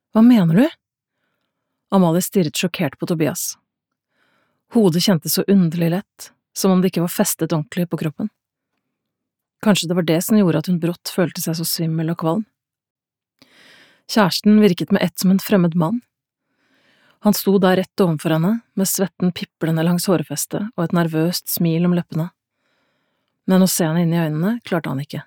Hva mener du? Amalie stirret sjokkert på Tobias. Hodet kjentes så underlig lett, som om det ikke var festet ordentlig på kroppen. Kanskje det var det som gjorde at hun brått følte seg så svimmel og kvalm. Kjæresten virket med ett som en fremmed mann. Han sto der rett ovenfor henne, med svetten piplende langs hårfestet og et nervøst smil om leppene. Men å se henne inn i øynene klarte han ikke.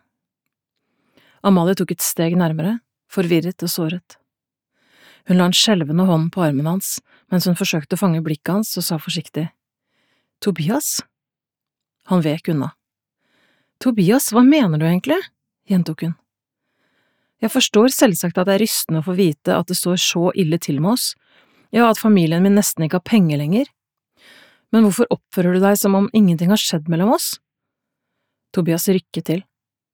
Amalie tok et steg nærmere, forvirret og såret. Hun la en skjelvende hånd på armen hans, mens hun forsøkte å fange blikket hans og sa forsiktig, «Tobias?» Han vek unna. «Tobias, hva mener du egentlig?» gjentok hun. «Jeg forstår selvsagt at det er rystende å få vite at det står så ille til med oss, ja, at familien min nesten ikke har penger lenger. Men hvorfor oppfører du deg som om ingenting har skjedd mellom oss?» Tobias rykket til.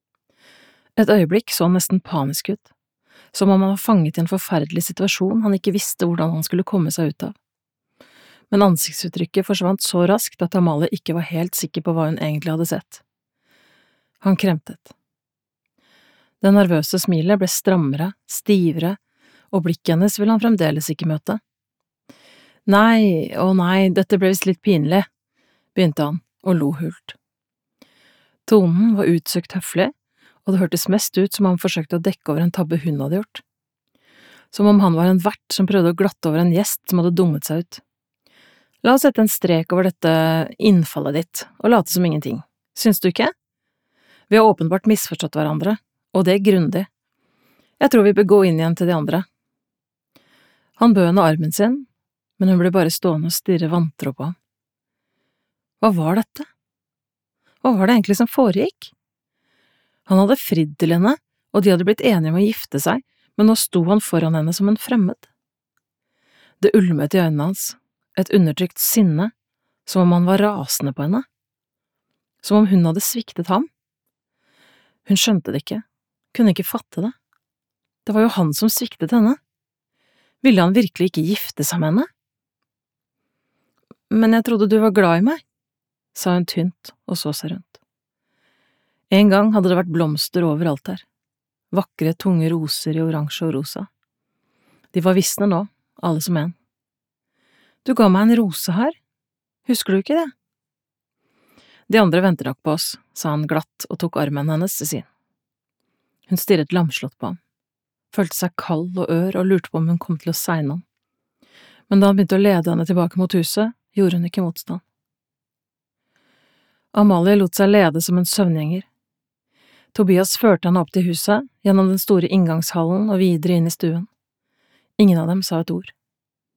Et øyeblikk så han nesten panisk ut, som om han var fanget i en forferdelig situasjon han ikke visste hvordan han skulle komme seg ut av. Men ansiktsuttrykket forsvant så raskt at Amalie ikke var helt sikker på hva hun egentlig hadde sett. Han kremtet. Det nervøse smilet ble strammere, stivere, og blikket hennes ville han fremdeles ikke møte. «Nei, å nei, dette ble visst litt pinlig», begynte han, og lo hult. Tonen var utsøkt høflig, og det hørtes mest ut som om han forsøkte å dekke over en tabbe hun hadde gjort. Som om han var en vert som prøvde å glatte over en gjest som hadde dummet seg ut. «La oss sette en strek over dette innfallet ditt, og late som ingenting. Syns du ikke? Vi har åpenbart misforstått hverandre, og det er grundig. Jeg tror vi bør gå inn igjen til de andre.» Han bød henne armen sin, men hun ble bare stående og stirre vantro på ham. Hva var dette? Hva var det egentlig som foregikk? Han hadde fridd til henne, og de hadde blitt enige om å gifte seg, men nå sto han foran henne som en fremmed. Det ulmet i øynene hans, et undertrykt sinne, som om han var rasende på henne. Som om hun hadde sviktet ham. Hun skjønte det ikke, kunne ikke fatte det. Det var jo han som sviktet henne. Ville han virkelig ikke gifte seg med henne? «Men jeg trodde du var glad i meg», sa hun tynt og så seg rundt. En gang hadde det vært blomster overalt der, vakre, tunge roser i oransje og rosa. De var visne nå, alle som en. «Du ga meg en rose her, husker du ikke det?» «De andre venter nok på oss», sa han glatt og tok armen hennes til sin. Hun stirret lamslått på ham, følte seg kald og ør og lurte på om hun kom til å segne ham. Men da han begynte å lede henne tilbake mot huset, gjorde hun ikke motstand. Amalie lot seg lede som en søvngjenger. Tobias førte henne opp til huset, gjennom den store inngangshallen og videre inn i stuen. Ingen av dem sa et ord.